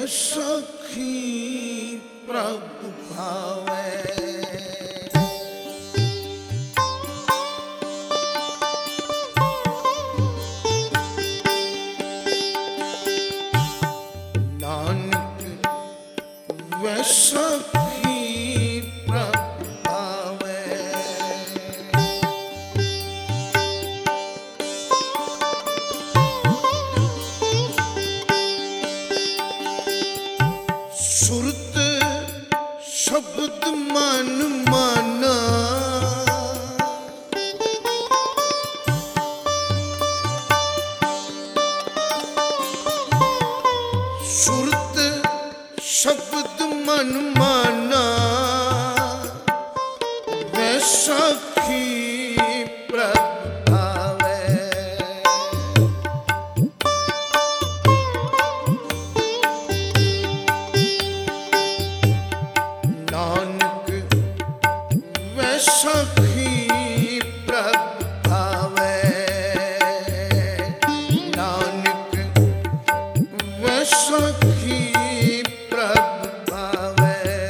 सखी प्रभु भावे। नानक वे सखी प्रभु भावे। सुरत शब्द मन माना, सुरत शब्द मन माना, वे सखी प्रभु भावे। नानक वे सखी प्रभु भावे। नानक वे सखी प्रभु भावे।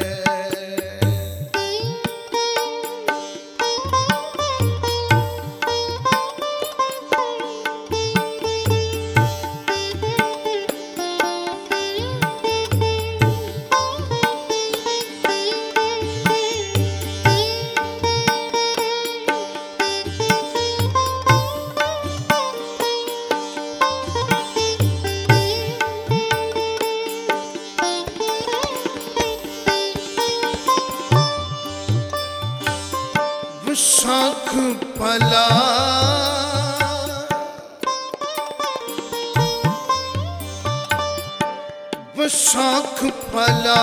विशाख फला विशाख फला,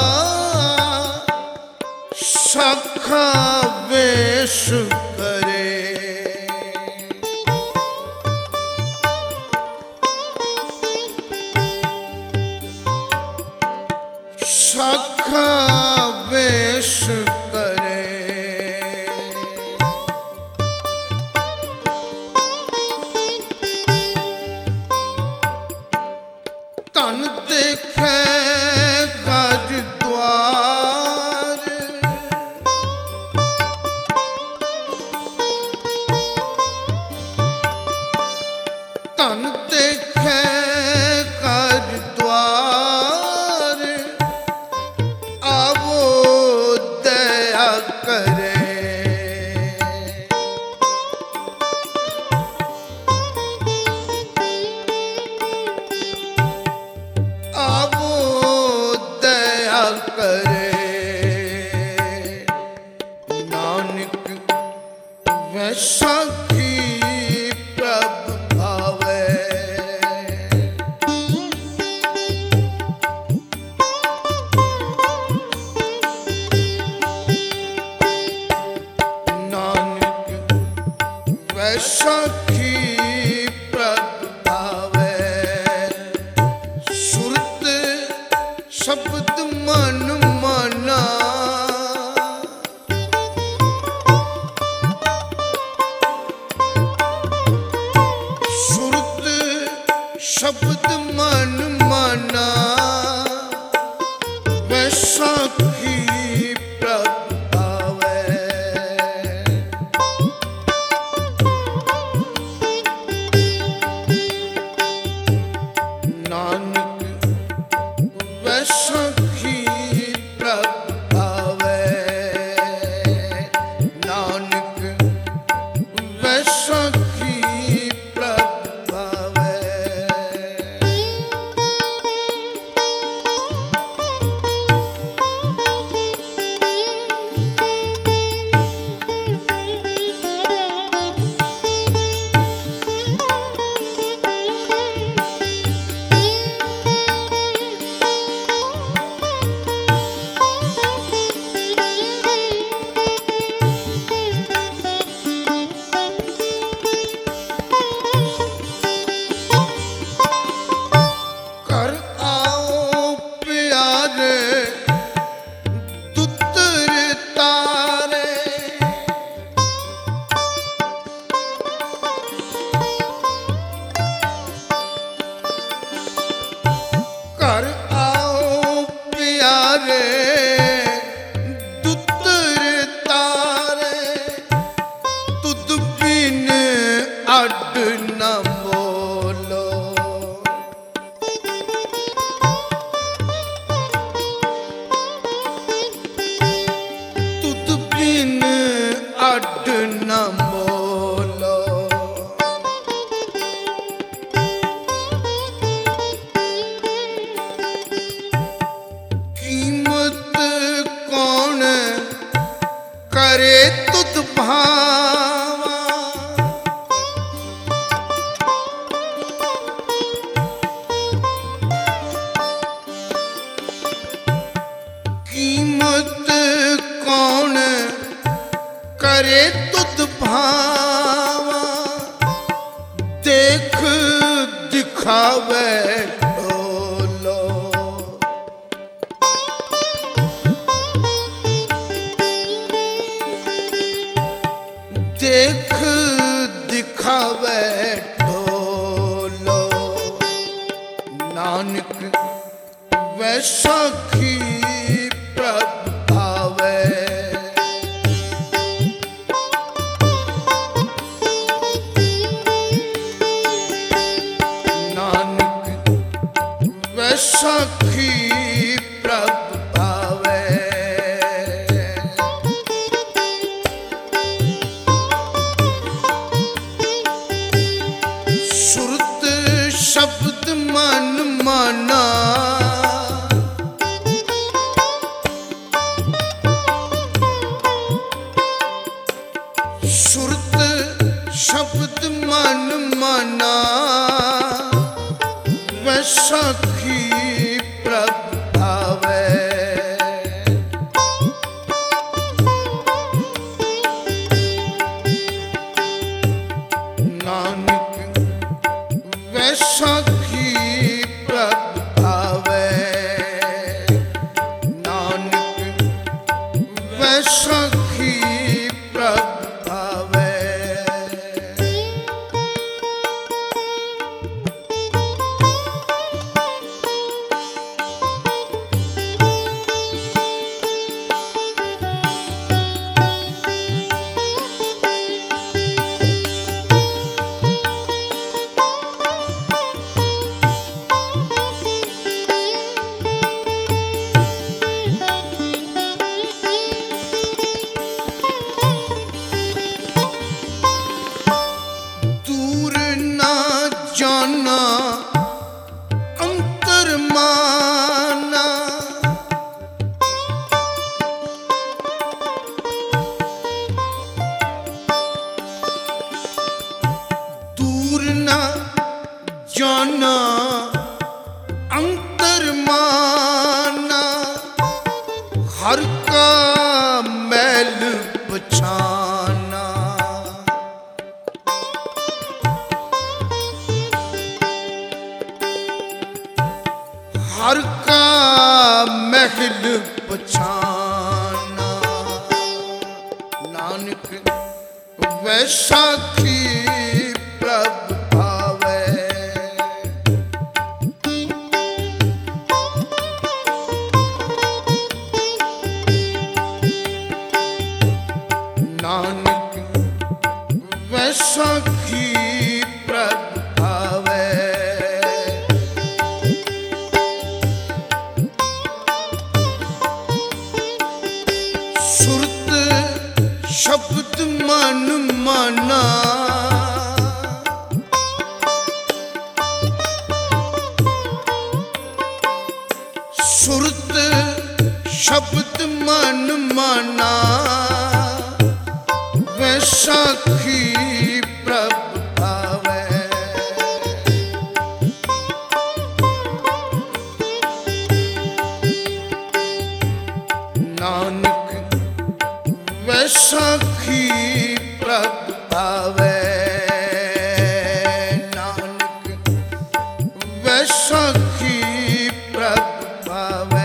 शाखा वेश करे। शाखा वेश करे। तन देखे गज द्वार, तन देखे गज द्वार, आवो दया करे। आवो दया करे। नानक वे सखी प्रभु भावे। नानक वे सखी प्रभु भावे। सुरत शब्द मन माना, सुरत शब्द मन माना, वे सखी प्रभु भावे। दीन अड न मोलो। कीमत कौन करे तुत भावा, कीमत कौन करे तुत भावा, देख दिखावे ढोलो। देख दिखावे ढोलो, नानक वैसाखी प्रभ भावे। नानक वैसाखी प्रभ भावे। सुरत शब्द मन माना, सुरत शब्द मन माना, वैसाखी प्रभ भावे। नानक वैसाखी प्रभ भावे। नानक वैसाखी प्रभ भावे। दूर ना जाना अंतर माना, दूर ना जाना अंतर माना, हर का मैल पछाना। हर का महल पछाना, नानक वैसाखी प्रभ भावे। नानक वैसाखी प्रभ भावे। सुरत शब्द मन माना, सुरत शब्द मन माना, वैसाखी प्रभ भावे। नानक वैसाखी प्रभ भावे। नानक वैसाखी प्रभ भावे।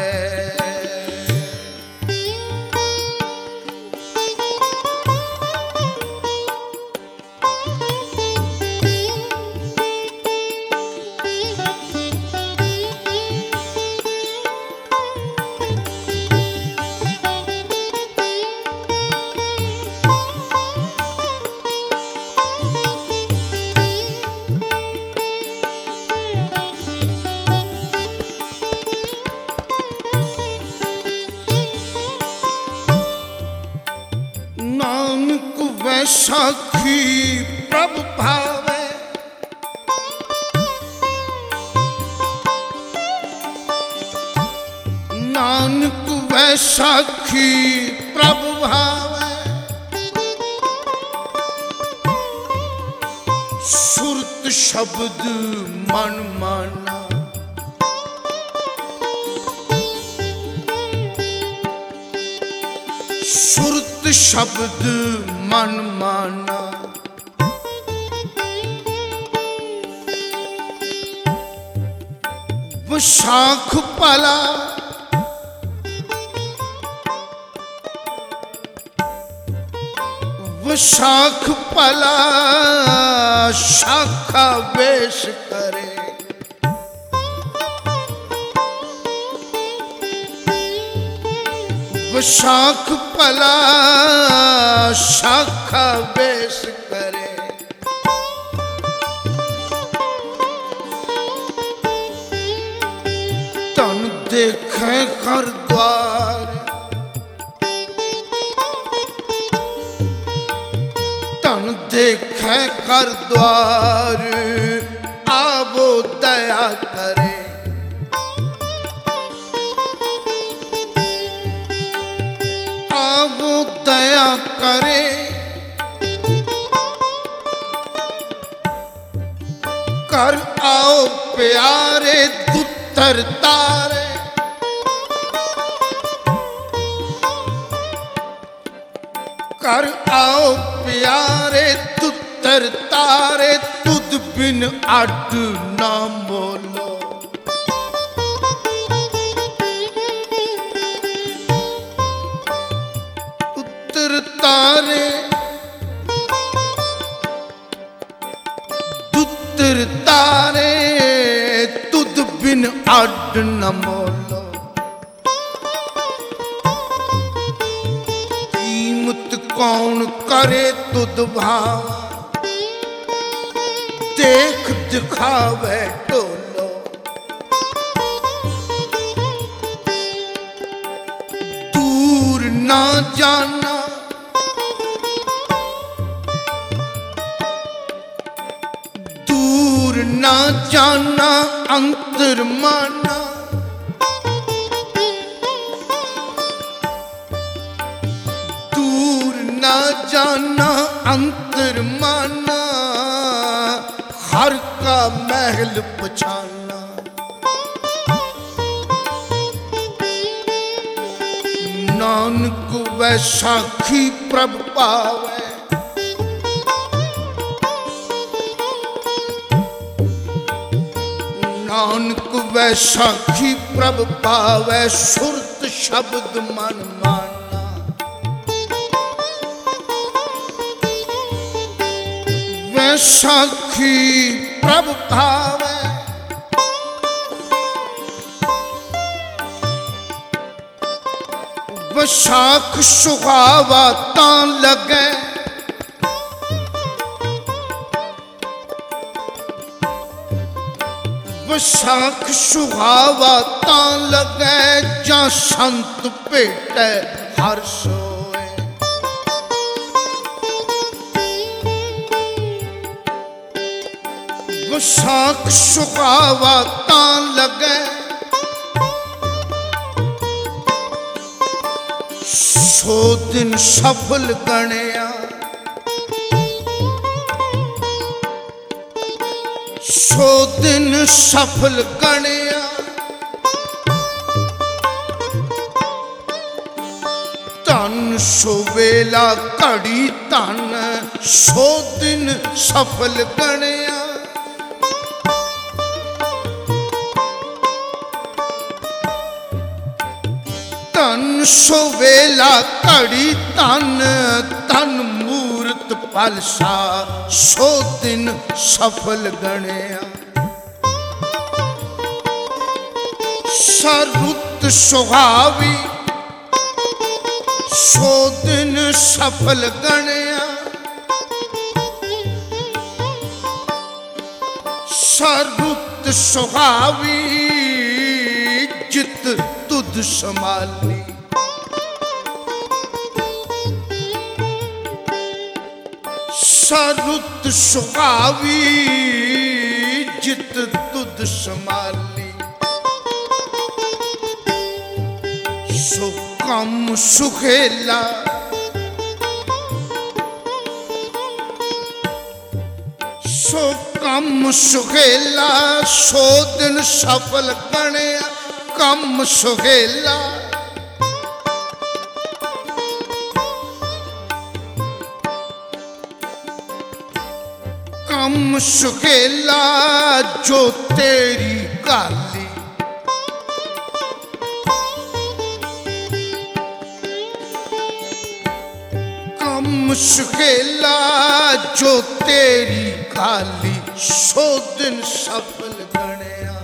नानक वैसाखी प्रभ भावे, नानक वैसाखी प्रभ भावे। सुरत शब्द मन माना, सुरत शब्द मन माना। विशाख पला विशाख पला शाखा वेश करे। विशाख पला शाखा वेश करे। तन देखे घर द्वार, तन देखे घर द्वार, आवो दया करे। आवो दया करे। कर आओ प्यारे दुत्तर तारे। कर आओ प्यारे दुत्तर तारे। तुद बिन अड ना मोलो। उत्तर तारे दुत्तर तारे, तुद बिन अड न मोलो। कीमत कौन करे तुद भावा, देख दिखावे टोलो। दूर ना जाना, दूर ना जाना अंतर माना। दूर ना जाना अंतर माना। हर का महल पछाना। नानक वैसाखी प्रभ पावे। नानक वैसाखी प्रभ पावे। सुरत शब्द मन माना। वैसाखी प्रभ भावे। वैसाख सुहावा तां लगे। वैसाख सुहावा तां लगे। जा संत भेटे हर सोए। वैसाख सुहावा तां लगे। सो दिन सफल गणिया। सो दिन सफल गणिया। धन सो वेला घड़ी धन। सो दिन सफल गणिया। धन सो वेला घड़ी धन। धन मूरत पलसा। सो दिन सफल गणिया। सरुत सुहावी। सो दिन सफल गणिया। सरुत सुहावी। जित तुध संभाली। वर्षा रुत सुहावी जित तुद संभाली सो कम सुखेला सो कम सुहेला सो दिन सफल गणिया कम सुहेला कम सुहेला जो तेरी गाली कम सुहेला जो तेरी गाली सो दिन सफल गणिया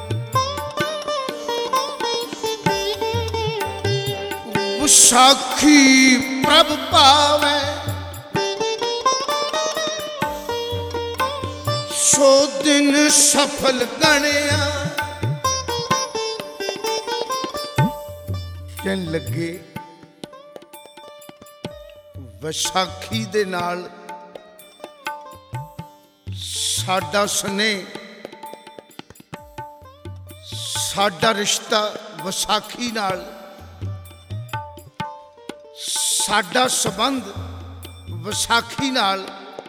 विसाखी प्रभ पावे सो दिन सफल गणिया कहन लगे विसाखी दे नाल साडा स्नेह साडा रिश्ता विसाखी नाल साडा संबंध विसाखी नाल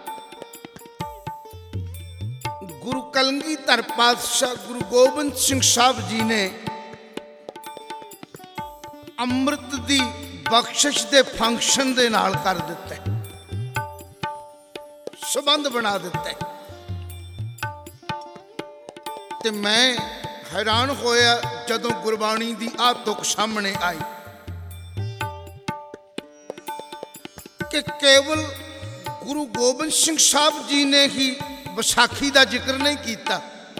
गुरु कलगीधर पातशाह गुरु गोबिंद सिंह साहब जी ने अमृत दी बख्शिश दे फंक्शन दे नाल कर दिता है, संबंध बना दिता है। ते मैं हैरान होया जदों गुरबाणी दी आ तुक सामने आई कि केवल गुरु गोबिंद सिंह साहब जी ने ही विसाखी का जिक्र नहीं किया,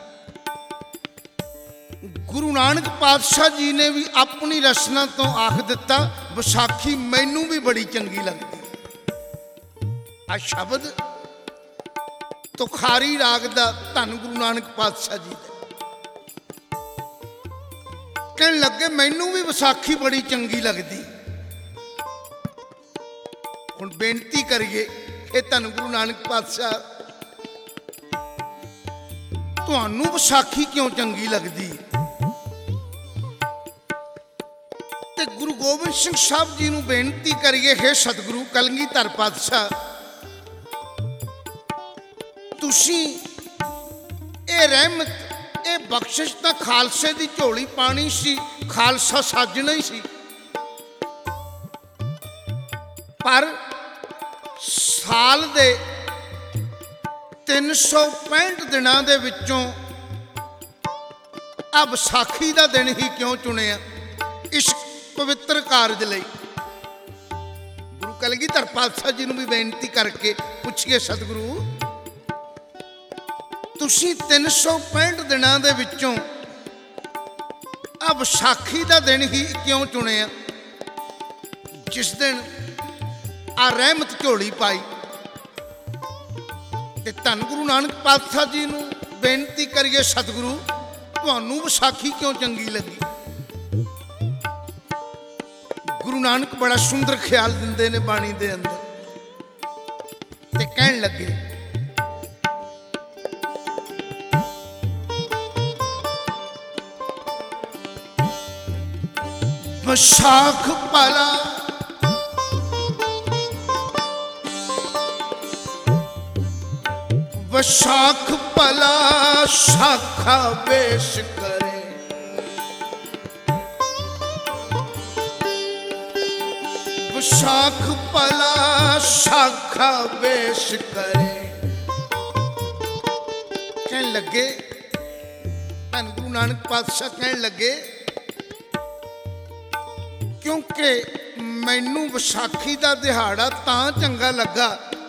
गुरु नानक पातशाह जी ने भी अपनी रचना तो आख दिता विसाखी मैनू भी बड़ी चंगी लगती। आ शब्द तुखारी राग दा धन गुरु नानक पातशाह जी दे कहन लगे मैनू भी विसाखी बड़ी चंगी लगती। हुण बेनती करिए कि धन गुरु नानक पातशाह तुहानू विसाखी क्यों चंगी लगती? ते गुरु गोबिंद सिंह साहब जी नू बेनती करिए हे सतगुरु कलगीधर पातशाह तुसी ए रहमत ए बख्शिश तां खालसे दी झोली पानी सी, खालसा साजना ही सी, पर साल दे 365 दिनां दे विचों आ विसाखी दा दिन ही क्यों चुनिया इस पवित्र कारज लई? गुरु कलगीधर पातशाह जी नूं भी बेनती करके पुछिए सतगुरु तुसी 365 दिनां दे विचों आ विसाखी दा दिन ही क्यों चुनिया जिस दिन आ रहमत झोली पाई? ते धन गुरु नानक पातशाह जी नूं बेनती करिए सतगुरु तुहानू विसाखी क्यों चंगी लगी? गुरु नानक बड़ा सुंदर ख्याल दिंदे ने बाणी दे अंदर ते कहन लगे विसाख पाला विसाख पला शाखा बेश करे विसाख पला शाखा बेश करे कहन लगे धन गुरु नानक पातशाह कहन लगे क्योंकि मैनू विसाखी का दिहाड़ा तां चंगा लगा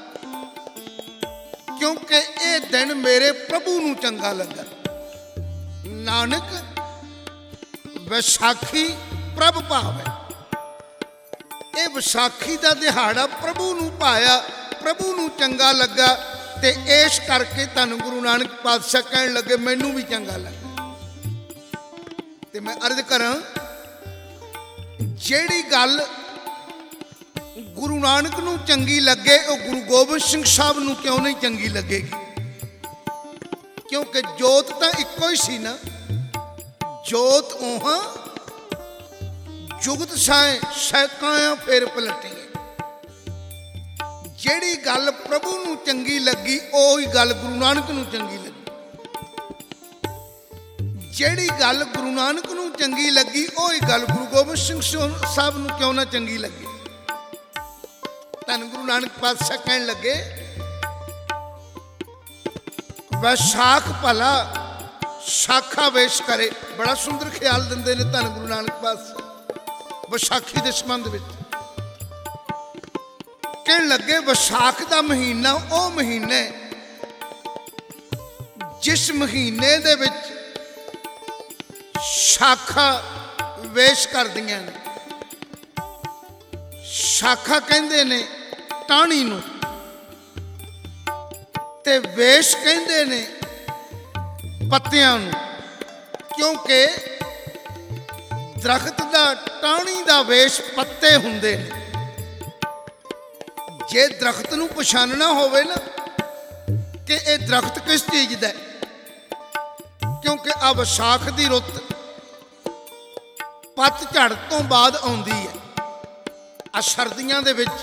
क्योंकि ये दिन मेरे प्रभु नूं चंगा लगा। नानक विसाखी प्रभ भावे ये विसाखी का दिहाड़ा प्रभु नूं पाया प्रभु नूं चंगा लगा ते इस करके धन गुरु नानक पातशाह कहन लगे मैनू भी चंगा लगा। ते मैं अर्ज करा जेड़ी गल ਗੁਰੂ ਨਾਨਕ ਨੂੰ ਚੰਗੀ ਲੱਗੇ, ਉਹ ਗੁਰੂ ਗੋਬਿੰਦ ਸਿੰਘ ਸਾਹਿਬ ਨੂੰ ਕਿਉਂ ਨਹੀਂ ਚੰਗੀ ਲੱਗੇਗੀ? ਕਿਉਂਕਿ ਜੋਤ ਤਾਂ ਇੱਕੋ ਹੀ ਸੀ ਨਾ। ਜੋਤ ਉਹਾਂ ਜੁਗਤ ਸਾਏ ਸੈਕਾਂ ਫੇਰ ਪਲਟੀਏ। ਜਿਹੜੀ ਗੱਲ ਪ੍ਰਭੂ ਨੂੰ ਚੰਗੀ ਲੱਗੀ ਉਹੀ ਗੱਲ ਗੁਰੂ ਨਾਨਕ ਨੂੰ ਚੰਗੀ ਲੱਗੀ। ਜਿਹੜੀ ਗੱਲ ਗੁਰੂ ਨਾਨਕ ਨੂੰ ਚੰਗੀ ਲੱਗੀ ਉਹੀ ਗੱਲ ਗੁਰੂ ਗੋਬਿੰਦ ਸਿੰਘ ਸਾਹਿਬ ਨੂੰ ਕਿਉਂ ਨਾ ਚੰਗੀ ਲੱਗੀ? ਧੰਨ ਗੁਰੂ ਨਾਨਕ ਪਾਤਸ਼ਾਹ ਕਹਿਣ ਲੱਗੇ, ਵੈਸਾਖ ਭਲਾ ਸਾਖਾ ਵੇਸ਼ ਕਰੇ। ਬੜਾ ਸੁੰਦਰ ਖਿਆਲ ਦਿੰਦੇ ਨੇ ਧੰਨ ਗੁਰੂ ਨਾਨਕ ਪਾਤਸ਼ਾਹ ਵਿਸਾਖੀ ਦੇ ਸੰਬੰਧ ਵਿੱਚ। ਕਹਿਣ ਲੱਗੇ ਵਿਸਾਖ ਦਾ ਮਹੀਨਾ ਉਹ ਮਹੀਨੇ ਜਿਸ ਮਹੀਨੇ ਦੇ ਵਿੱਚ ਸ਼ਾਖਾ ਵੇਸ਼ ਕਰਦੀਆਂ ਨੇ। ਸ਼ਾਖਾ ਕਹਿੰਦੇ ਨੇ ਟਾਹਣੀ ਨੂੰ, ਤੇ ਵੇਸ਼ ਕਹਿੰਦੇ ਨੇ ਪੱਤਿਆਂ ਨੂੰ। ਕਿਉਂਕਿ ਦਰਖਤ ਦਾ ਟਾਹਣੀ ਦਾ ਵੇਸ਼ ਪੱਤੇ ਹੁੰਦੇ ਨੇ। ਜੇ ਦਰਖਤ ਨੂੰ ਪਛਾਣਨਾ ਹੋਵੇ ਨਾ ਕਿ ਇਹ ਦਰਖਤ ਕਿਸ ਚੀਜ਼ ਦਾ, ਕਿਉਂਕਿ ਆ ਵਿਸਾਖ ਦੀ ਰੁੱਤ ਪੱਤਝੜ ਤੋਂ ਬਾਅਦ ਆਉਂਦੀ ਹੈ। ਆ ਸਰਦੀਆਂ ਦੇ ਵਿੱਚ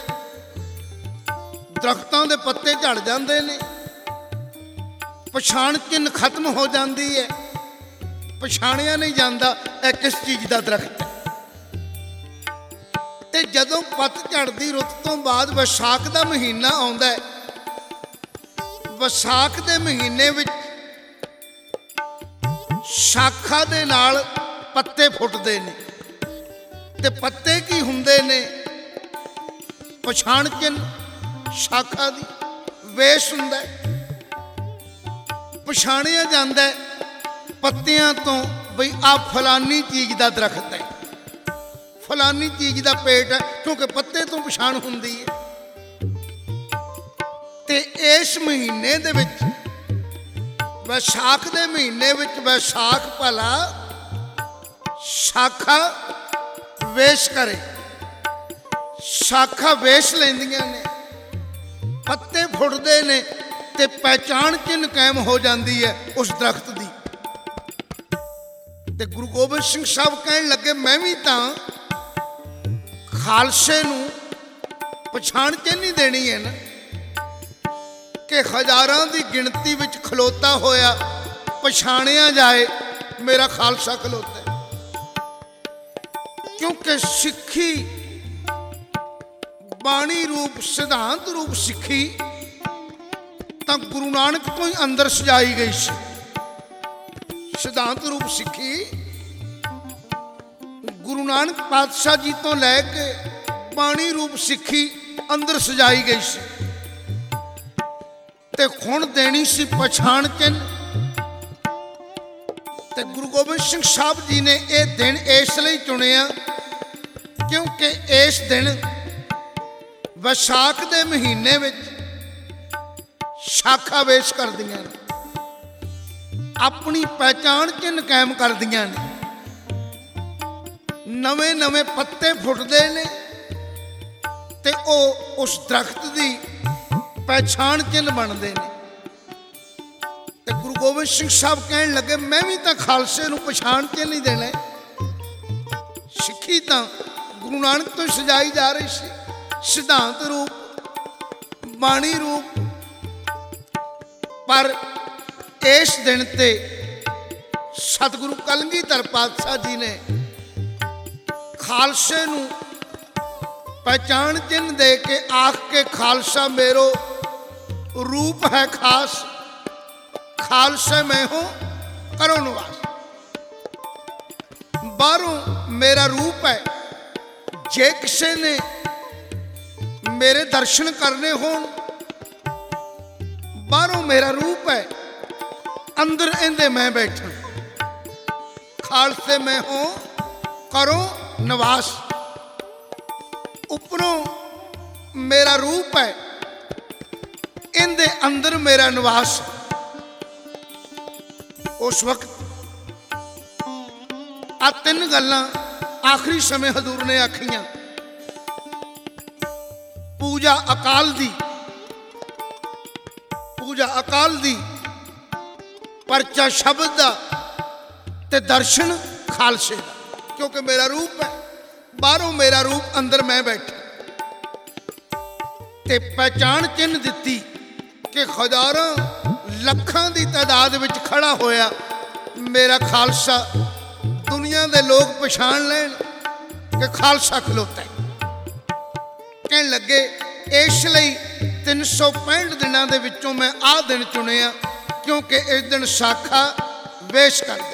ਦਰਖਤਾਂ ਦੇ ਪੱਤੇ ਝੜ ਜਾਂਦੇ ਨੇ, ਪਛਾਣ ਚਿੰਨ੍ਹ ਖਤਮ ਹੋ ਜਾਂਦੀ ਹੈ, ਪਛਾਣਿਆ ਨਹੀਂ ਜਾਂਦਾ ਇਹ ਕਿਸ ਚੀਜ਼ ਦਾ ਦਰਖਤ ਹੈ। ਤੇ ਜਦੋਂ ਪੱਤਝੜ ਦੀ ਰੁੱਤ ਤੋਂ ਬਾਅਦ ਵਿਸਾਖ ਦਾ ਮਹੀਨਾ ਆਉਂਦਾ ਹੈ, ਵਿਸਾਖ ਦੇ ਮਹੀਨੇ ਵਿੱਚ ਸ਼ਾਖਾ ਦੇ ਨਾਲ ਪੱਤੇ ਫੁੱਟਦੇ ਨੇ। ਤੇ ਪੱਤੇ ਕੀ ਹੁੰਦੇ ਨੇ? ਪਛਾਣ ਚਿੰਨ੍ਹ ਸ਼ਾਖਾ ਦੀ ਵੇਸ਼ ਹੁੰਦਾ, ਪਛਾਣਿਆ ਜਾਂਦਾ ਪੱਤਿਆਂ ਤੋਂ ਬਈ ਆ ਫਲਾਨੀ ਚੀਜ਼ ਦਾ ਦਰਖਤ ਹੈ, ਫਲਾਨੀ ਚੀਜ਼ ਦਾ ਪੇਟ ਹੈ, ਕਿਉਂਕਿ ਪੱਤੇ ਤੋਂ ਪਛਾਣ ਹੁੰਦੀ ਹੈ। ਤੇ ਇਸ ਮਹੀਨੇ ਦੇ ਵਿੱਚ ਵਿਸਾਖ ਦੇ ਮਹੀਨੇ ਵਿੱਚ ਵਿਸਾਖ ਭਲਾ ਸ਼ਾਖਾ ਵੇਸ਼ ਕਰੇ। ਸ਼ਾਖਾ ਵੇਸ਼ ਲੈਂਦੀਆਂ ਨੇ, ਪੱਤੇ ਫੁੱਟਦੇ ਨੇ ਤੇ ਪਹਿਚਾਣ ਚਿੰਨ੍ਹ ਕਾਇਮ ਹੋ ਜਾਂਦੀ ਹੈ ਉਸ ਦਰਖਤ ਦੀ। ਤੇ ਗੁਰੂ ਗੋਬਿੰਦ ਸਿੰਘ ਸਾਹਿਬ ਕਹਿਣ ਲੱਗੇ, ਮੈਂ ਵੀ ਤਾਂ ਖਾਲਸੇ ਨੂੰ ਪਛਾਣ ਚਿੰਨ੍ਹ ਹੀ ਦੇਣੀ ਹੈ ਨਾ, ਕਿ ਹਜ਼ਾਰਾਂ ਦੀ ਗਿਣਤੀ ਵਿੱਚ ਖਲੋਤਾ ਹੋਇਆ ਪਛਾਣਿਆ ਜਾਏ ਮੇਰਾ ਖਾਲਸਾ ਖਲੋਤਾ ਹੈ। ਕਿਉਂਕਿ ਸਿੱਖੀ ਬਾਣੀ ਰੂਪ ਸਿਧਾਂਤ ਰੂਪ ਸਿੱਖੀ ਤਾਂ ਗੁਰੂ ਨਾਨਕ ਤੋਂ ਹੀ ਅੰਦਰ ਸਜਾਈ ਗਈ ਸੀ। ਸਿਧਾਂਤ ਰੂਪ ਸਿੱਖੀ ਗੁਰੂ ਨਾਨਕ ਪਾਤਸ਼ਾਹ ਜੀ ਤੋਂ ਲੈ ਕੇ ਬਾਣੀ ਰੂਪ ਸਿੱਖੀ ਅੰਦਰ ਸਜਾਈ ਗਈ ਸੀ। ਤੇ ਹੁਣ ਦੇਣੀ ਸੀ ਪਛਾਣ ਚਿੰਨ੍ਹ। ਤੇ ਗੁਰੂ ਗੋਬਿੰਦ ਸਿੰਘ ਸਾਹਿਬ ਜੀ ਨੇ ਇਹ ਦਿਨ ਇਸ ਲਈ ਚੁਣਿਆ ਕਿਉਂਕਿ ਇਸ ਦਿਨ ਵਿਸਾਖ ਦੇ ਮਹੀਨੇ ਵਿੱਚ ਸ਼ਾਖਾ ਵੇਸ਼ ਕਰਦੀਆਂ ਨੇ, ਆਪਣੀ ਪਹਿਚਾਣ ਚਿੰਨ੍ਹ ਕਾਇਮ ਕਰਦੀਆਂ ਨੇ। ਨਵੇਂ ਨਵੇਂ ਪੱਤੇ ਫੁੱਟਦੇ ਨੇ ਤੇ ਉਹ ਉਸ ਦਰਖਤ ਦੀ ਪਹਿਚਾਣ ਚਿੰਨ੍ਹ ਬਣਦੇ ਨੇ। ਤੇ ਗੁਰੂ ਗੋਬਿੰਦ ਸਿੰਘ ਸਾਹਿਬ ਕਹਿਣ ਲੱਗੇ, ਮੈਂ ਵੀ ਤਾਂ ਖਾਲਸੇ ਨੂੰ ਪਛਾਣ ਚਿੰਨ੍ਹ ਹੀ ਦੇਣਾ। ਸਿੱਖੀ ਤਾਂ ਗੁਰੂ ਨਾਨਕ ਤੋਂ ਸਜਾਈ ਜਾ ਰਹੀ ਸੀ, ਸਿਧਾਂਤ ਰੂਪ ਬਾਣੀ ਰੂਪ। ਪਰ ਇਸ ਦਿਨ ਤੇ ਸਤਿਗੁਰੂ ਕਲਗੀਧਰ ਪਾਤਸ਼ਾਹ ਜੀ ਨੇ ਖਾਲਸੇ ਨੂੰ ਪਹਿਚਾਣ ਚਿੰਨ੍ਹ ਦੇ ਕੇ ਆਖ ਕੇ, ਖਾਲਸਾ ਮੇਰੋ रूप है खास, खालसे में हो करो निवास। बाहरों मेरा रूप है, जे किसी ने मेरे दर्शन करने हो, बाहरों मेरा रूप है, अंदर इंदे मैं बैठा। खालसे में हो करो निवास। उपरों मेरा रूप है, इनके अंदर मेरा निवास। उस वक्त आ तीन गल्लां आखिरी समय हजूर ने आखियां। ਪੂਜਾ ਅਕਾਲ ਦੀ, ਪੂਜਾ ਅਕਾਲ ਦੀ, ਪਰਚਾ ਸ਼ਬਦ ਦਾ ਤੇ ਦਰਸ਼ਨ ਖਾਲਸੇ ਦਾ। ਕਿਉਂਕਿ ਮੇਰਾ ਰੂਪ ਹੈ, ਬਾਹਰੋਂ ਮੇਰਾ ਰੂਪ, ਅੰਦਰ ਮੈਂ ਬੈਠਾ। ਤੇ ਪਹਿਚਾਣ ਚਿੰਨ੍ਹ ਦਿੱਤੀ ਕਿ ਹਜ਼ਾਰਾਂ ਲੱਖਾਂ ਦੀ ਤਾਦਾਦ ਵਿੱਚ ਖੜਾ ਹੋਇਆ ਮੇਰਾ ਖਾਲਸਾ। ਦੁਨੀਆ ਦੇ ਲੋਕ ਪਛਾਣ ਲੈਣ ਕਿ ਖਾਲਸਾ ਖਲੋਤਾ ਹੈ। ਕਹਿਣ ਲੱਗੇ ਇਸ ਲਈ 365 ਦਿਨਾਂ ਦੇ ਵਿੱਚੋਂ ਮੈਂ ਆਹ ਦਿਨ ਚੁਣਿਆ, ਕਿਉਂਕਿ ਇਸ ਦਿਨ ਸਾਖਾ ਵੇਸ਼ ਕਰਦੇ।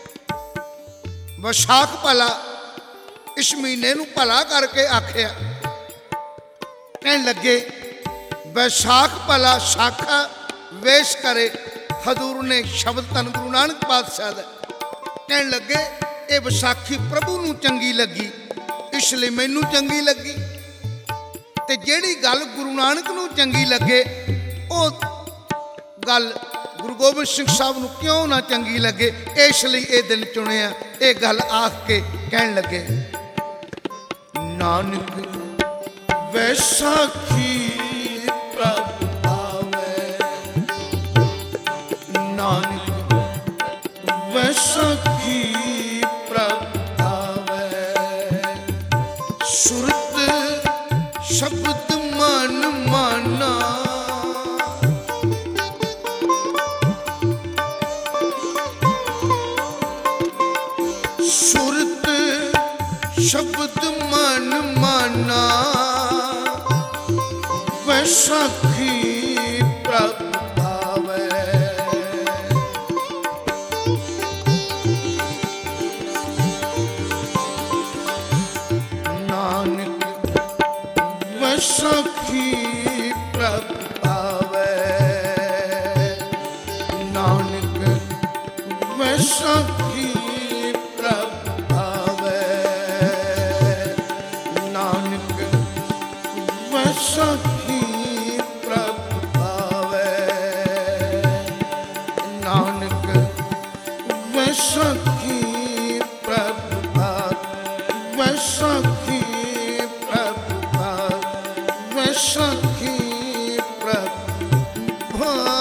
ਵਿਸਾਖ ਭਲਾ, ਇਸ ਮਹੀਨੇ ਨੂੰ ਭਲਾ ਕਰਕੇ ਆਖਿਆ। ਕਹਿਣ ਲੱਗੇ ਵਿਸਾਖ ਭਲਾ ਸਾਖਾ ਵੇਸ਼ ਕਰੇ। ਹਜ਼ੂਰ ਨੇ ਸ਼ਬਦ ਧੰਨ ਗੁਰੂ ਨਾਨਕ ਪਾਤਸ਼ਾਹ ਦਾ। ਕਹਿਣ ਲੱਗੇ ਇਹ ਵਿਸਾਖੀ ਪ੍ਰਭੂ ਨੂੰ ਚੰਗੀ ਲੱਗੀ, ਇਸ ਲਈ ਮੈਨੂੰ ਚੰਗੀ ਲੱਗੀ। ਤੇ ਜਿਹੜੀ ਗੱਲ ਗੁਰੂ ਨਾਨਕ ਨੂੰ ਚੰਗੀ ਲੱਗੇ, ਉਹ ਗੱਲ ਗੁਰੂ ਗੋਬਿੰਦ ਸਿੰਘ ਸਾਹਿਬ ਨੂੰ ਕਿਉਂ ਨਾ ਚੰਗੀ ਲੱਗੇ, ਇਸ ਲਈ ਇਹ ਦਿਨ ਚੁਣਿਆ। ਇਹ ਗੱਲ ਆਖ ਕੇ ਕਹਿਣ ਲੱਗੇ ਨਾਨਕ ਵੈਸਾਖੀ ਪ੍ਰਭ ਭਾਵੈ, ਨਾਨਕ ਵੈਸਾਖੀ ਪ੍ਰਭ ਭਾਵੈ। ਸੁਰਤ ਸ਼ਬਦ ਮਨ ਮਾਨਾ, ਸੁਰਤ ਸ਼ਬਦ ਮਨ ਮਾਨਾ, ਵੈਸਾਖੀ ਪ੍ਰਭ ਭਾਵੈ। ਨਾਨਕ ਵੈਸਾਖੀ ਪ੍ਰਭ ਭਾਵੈ, ਨਾਨਕ ਵੈਸਾਖੀ ਪ੍ਰਭ ਭਾਵੈ, ਨਾਨਕ ਵੈਸਾਖੀ ਪ੍ਰਭ ਭਾਵੈ, ਨਾਨਕ ਵੈਸਾਖੀ ਪ੍ਰਭ ਭਾਵੈ, ਵੈਸਾਖੀ ਪ੍ਰਭ ਭਾਵੈ, ਵੈਸਾਖੀ ਪ੍ਰਭ ਭਾਵੈ।